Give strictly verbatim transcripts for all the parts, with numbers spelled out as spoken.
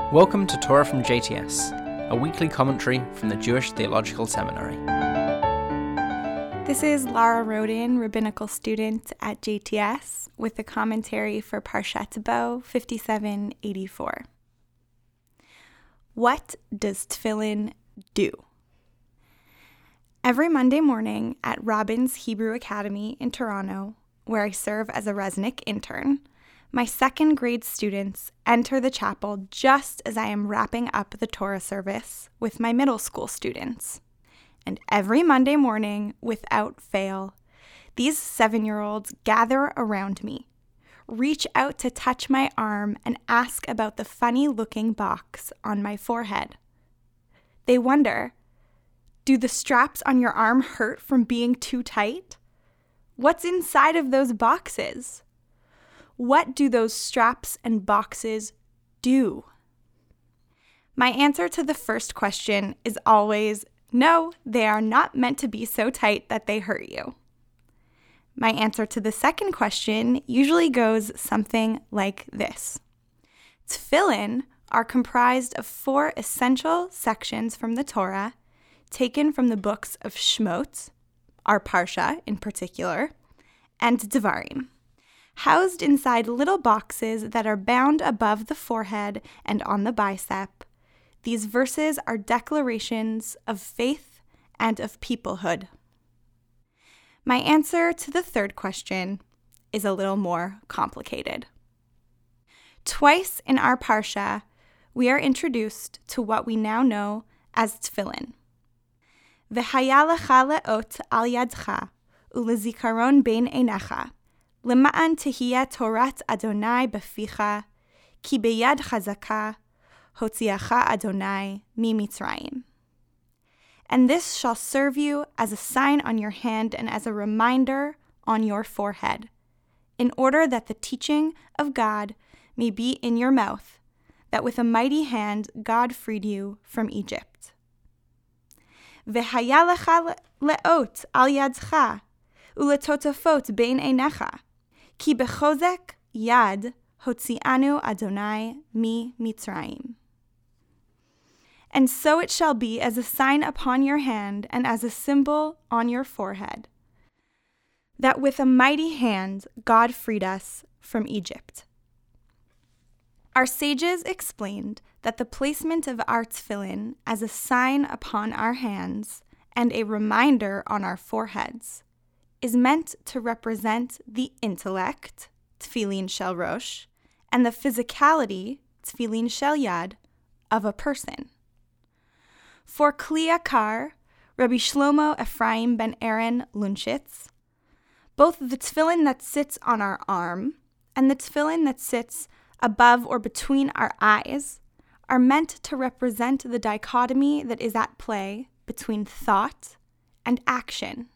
Welcome to Torah from J T S, a weekly commentary from the Jewish Theological Seminary. This is Lara Rodin, rabbinical student at J T S, with a commentary for Parshat Bo fifty-seven eighty-four. What does tefillin do? Every Monday morning at Robbins Hebrew Academy in Toronto, where I serve as a Resnick intern, my second grade students enter the chapel just as I am wrapping up the Torah service with my middle school students. And every Monday morning, without fail, these seven-year-olds gather around me, reach out to touch my arm, and ask about the funny-looking box on my forehead. They wonder, do the straps on your arm hurt from being too tight? What's inside of those boxes? What do those straps and boxes do? My answer to the first question is always, no, they are not meant to be so tight that they hurt you. My answer to the second question usually goes something like this. Tefillin are comprised of four essential sections from the Torah, taken from the books of Shmot, our Parsha in particular, and Devarim, housed inside little boxes that are bound above the forehead and on the bicep. These verses are declarations of faith and of peoplehood. My answer to the third question is a little more complicated. Twice in our Parsha, we are introduced to what we now know as tefillin. V'haya lecha le'ot al yadcha, u'lezikaron bein einecha, Lema'an tehiyah Torat Adonai beficha, ki beyad chazaka, hotziacha Adonai mi Mitzrayim. And this shall serve you as a sign on your hand and as a reminder on your forehead, in order that the teaching of God may be in your mouth, that with a mighty hand God freed you from Egypt. V'haya lecha le'ot al yadcha, u'letotafot bein einecha, Ki bechozek yad hotzianu Adonai mi Mitzrayim. And so it shall be as a sign upon your hand and as a symbol on your forehead, that with a mighty hand God freed us from Egypt. Our sages explained that the placement of our tefillin as a sign upon our hands and a reminder on our foreheads is meant to represent the intellect, tefillin shel rosh, and the physicality, tefillin shel yad, of a person. For Kli Yakar, Rabbi Shlomo Ephraim ben Aaron Lunchitz, both the tefillin that sits on our arm and the tefillin that sits above or between our eyes are meant to represent the dichotomy that is at play between thought and action.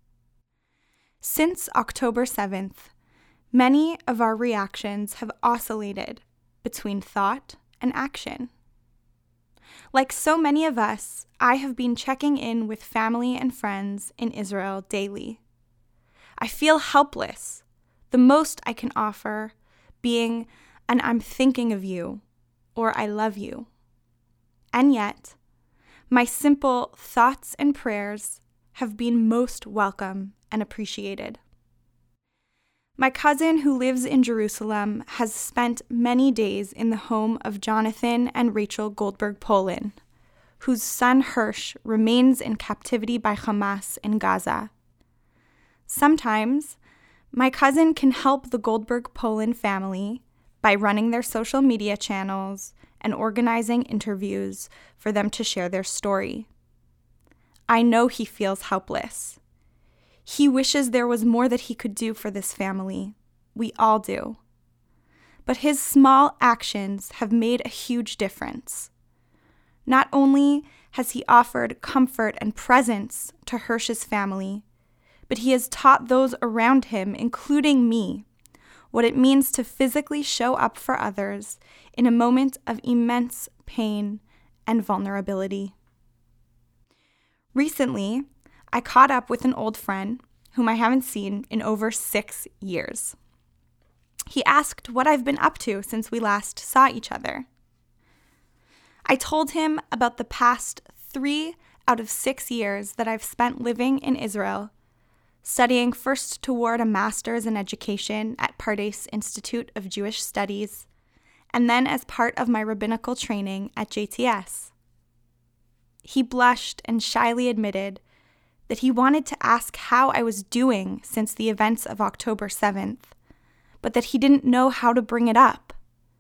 Since October seventh, many of our reactions have oscillated between thought and action. Like so many of us, I have been checking in with family and friends in Israel daily. I feel helpless, the most I can offer being an I'm thinking of you or I love you. And yet, my simple thoughts and prayers have been most welcome and appreciated. My cousin who lives in Jerusalem has spent many days in the home of Jonathan and Rachel Goldberg Polin, whose son Hirsch remains in captivity by Hamas in Gaza. Sometimes, my cousin can help the Goldberg Polin family by running their social media channels and organizing interviews for them to share their story. I know he feels helpless. He wishes there was more that he could do for this family. We all do. But his small actions have made a huge difference. Not only has he offered comfort and presence to Hirsch's family, but he has taught those around him, including me, what it means to physically show up for others in a moment of immense pain and vulnerability. Recently, I caught up with an old friend whom I haven't seen in over six years. He asked what I've been up to since we last saw each other. I told him about the past three out of six years that I've spent living in Israel, studying first toward a master's in education at Pardes Institute of Jewish Studies, and then as part of my rabbinical training at J T S. He blushed and shyly admitted that he wanted to ask how I was doing since the events of October seventh, but that he didn't know how to bring it up.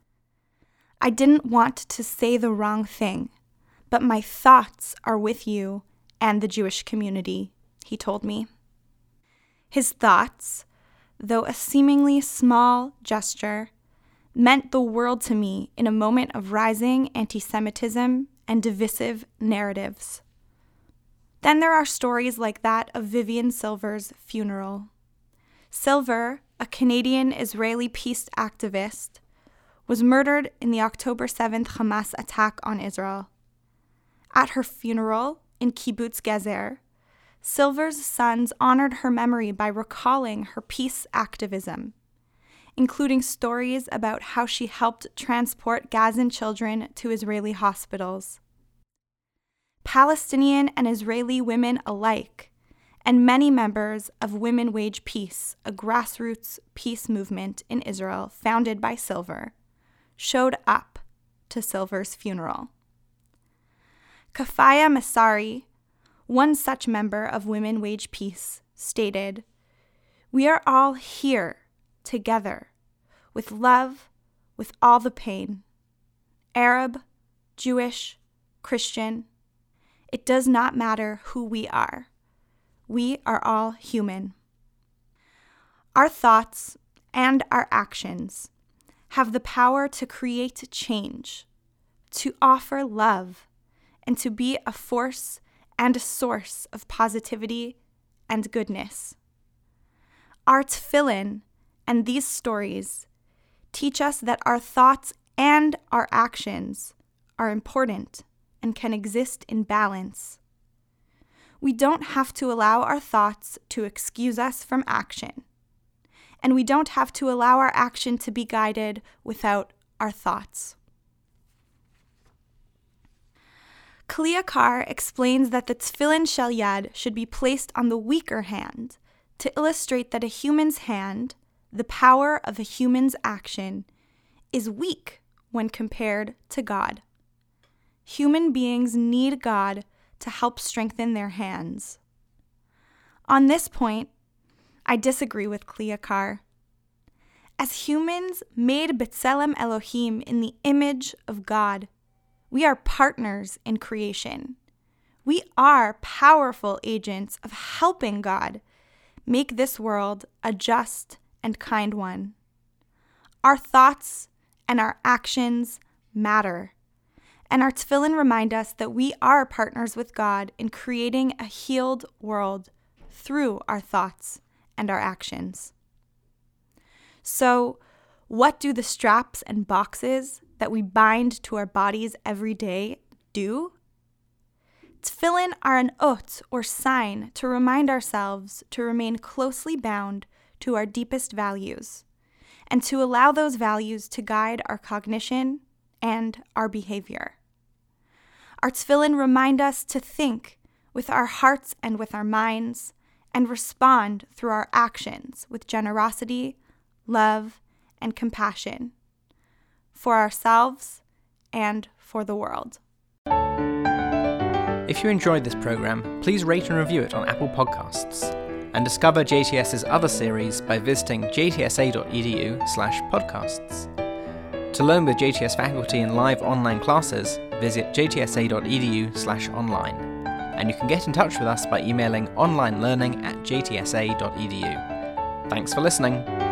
I didn't want to say the wrong thing, but my thoughts are with you and the Jewish community, he told me. His thoughts, though a seemingly small gesture, meant the world to me in a moment of rising anti-Semitism and divisive narratives. Then there are stories like that of Vivian Silver's funeral. Silver, a Canadian-Israeli peace activist, was murdered in the October seventh Hamas attack on Israel. At her funeral in Kibbutz Gezer, Silver's sons honored her memory by recalling her peace activism, including stories about how she helped transport Gazan children to Israeli hospitals. Palestinian and Israeli women alike, and many members of Women Wage Peace, a grassroots peace movement in Israel founded by Silver, showed up to Silver's funeral. Kafaya Masari, one such member of Women Wage Peace, stated, "We are all here together, with love, with all the pain. Arab, Jewish, Christian. It does not matter who we are. We are all human." Our thoughts and our actions have the power to create change, to offer love, and to be a force and a source of positivity and goodness. Our tefillin and these stories teach us that our thoughts and our actions are important and can exist in balance. We don't have to allow our thoughts to excuse us from action, and we don't have to allow our action to be guided without our thoughts. Kli Yakar explains that the tefillin shel yad should be placed on the weaker hand to illustrate that a human's hand, the power of a human's action, is weak when compared to God. Human beings need God to help strengthen their hands. On this point, I disagree with Kli Yakar. As humans made B'Tselem Elohim in the image of God, we are partners in creation. We are powerful agents of helping God make this world a just and kind one. Our thoughts and our actions matter, and our tefillin remind us that we are partners with God in creating a healed world through our thoughts and our actions. So, what do the straps and boxes that we bind to our bodies every day do? Tefillin are an ot, or sign, to remind ourselves to remain closely bound to our deepest values, and to allow those values to guide our cognition and our behavior. Our tefillin remind us to think with our hearts and with our minds, and respond through our actions with generosity, love, and compassion, for ourselves and for the world. If you enjoyed this program, please rate and review it on Apple Podcasts, and discover JTS's other series by visiting jtsa.edu slash podcasts. To learn with J T S faculty in live online classes, visit jtsa.edu slash online, and you can get in touch with us by emailing onlinelearning at jtsa.edu. Thanks for listening.